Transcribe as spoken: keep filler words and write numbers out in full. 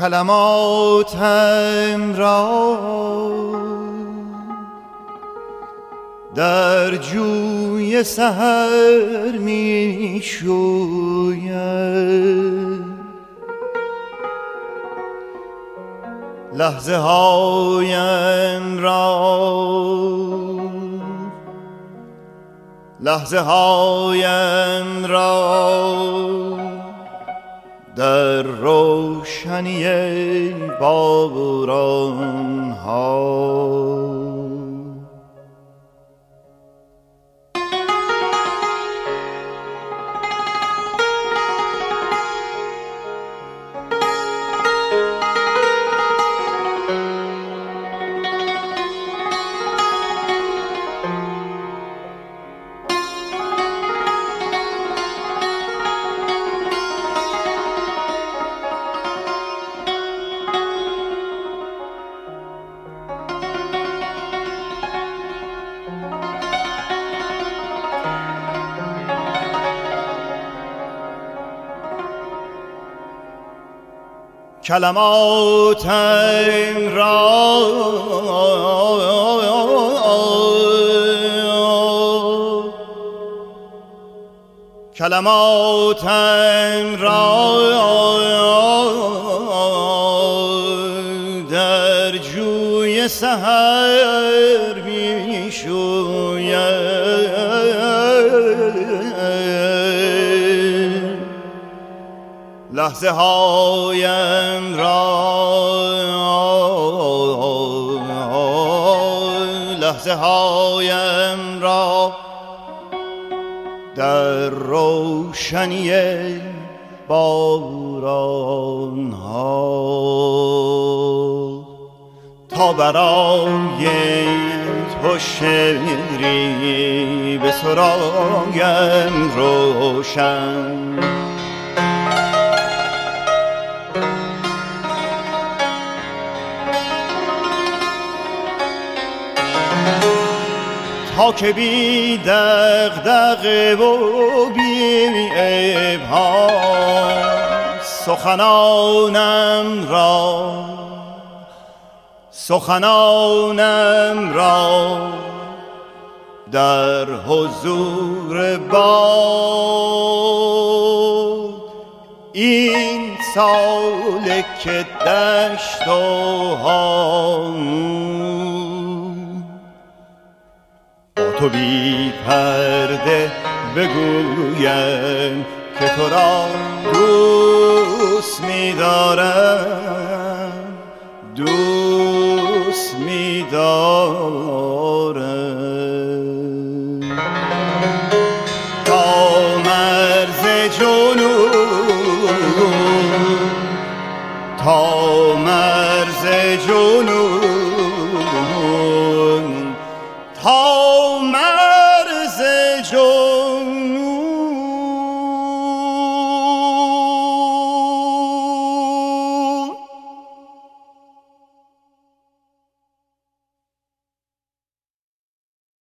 کلماتم را در جوی سحر می شوید، لحظه هایم را لحظه هایم را در روشنی باران ها. کلماتم را کلماتم را در جوی سحر می شوید، لحظه هایم را لحظه هایم را در روشنی باران ها. تا برای تو شعری به سرایم روشن، تا که بی دغدغه و بی ابهام سخنانم را سخنانم را در حضور باد این سالک دشت و هامون با تو بی پرده بگویم که تو را دوست می‌دارم، دوست می‌دارم. تا مرز جنون تا